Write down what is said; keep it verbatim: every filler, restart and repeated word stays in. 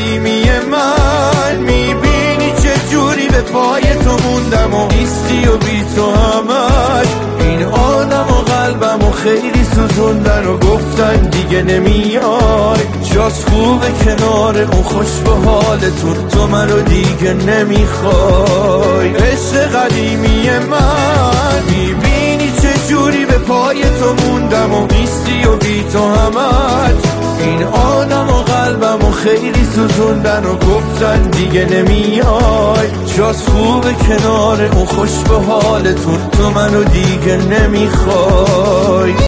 قدیمی من، میبینی چه جوری به پای تو موندم و نیستی و بی تو همش. این آدم و قلبم و خیلی سوزوندن و گفتن دیگه نمیای. جاست خوبه کنار اون خوش به حالتون، تو منو دیگه نمیخوای. عشق قدیمی من، میبینی چه جوری به پای تو موندم و نیستی و بی تو همش. این آدم و قلبم و خیلی سوزوندن و گفتن دیگه نمیای. جاست خوبه کنار اون خوش به حالتون، تو منو دیگه نمیخوای.